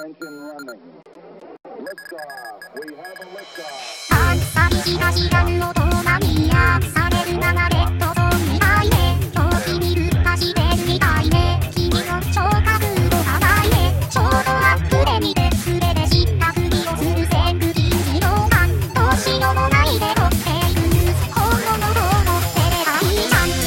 engine running. Liftoff. We have a liftoff. 寂しが知らぬ音が見やされる流れとそうみたいね遠き見る走ってるみたいね君の聴覚度がないねちょうどアップで見てすべて知ったふりをする全部禁止の感どうしようもないで撮っているニュース本物の方を捨てればいいじゃん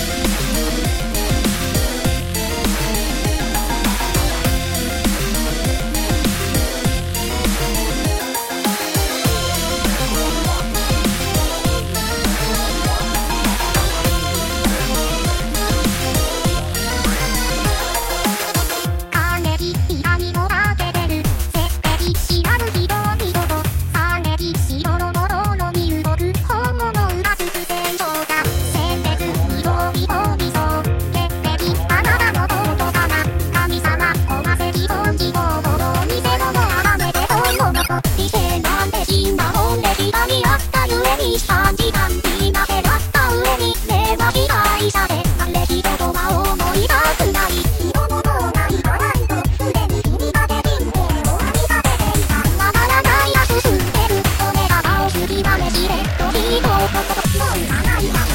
3時間みんなでなった上に目は被害者であれひと言は思い出すない色の動画にかないとすでに君ができんで終わりが出ていたわからないや進んでる骨が青すぎはねしれっとひと言もういらないわ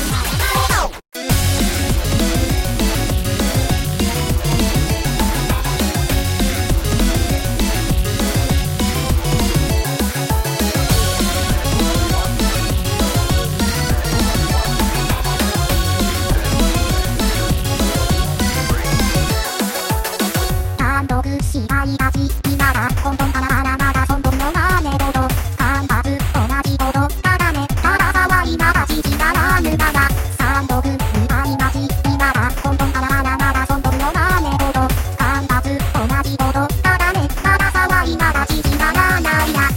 試合が好きなら根本からまだまだ本当の真似ほど間髪同じほどただねただ騒いなら知事ならぬがな三度分みたいな好きなら根本からまだまだ本当の真似ほど間髪同じほどただねただ騒いなら知事ならないや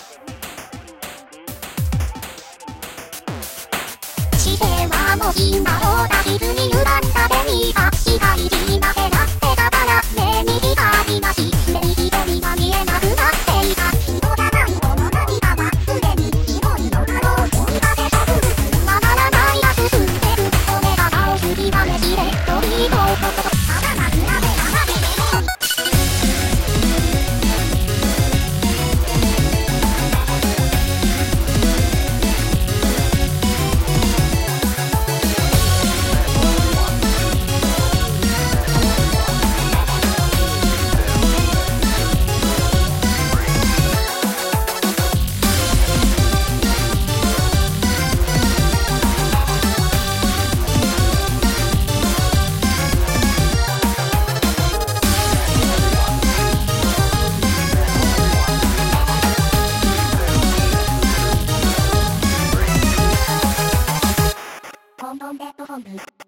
視線はもう今をだ傷に歪んだ紅が視界になってなってたから目に光なしすでに一人が見えなくなっていた人がないこの涙はすでに広いのだろう追いかけ植物わからないや進んでる骨が青すぎはねしれっといいとただなくなべならべでもコンドンデッドホーム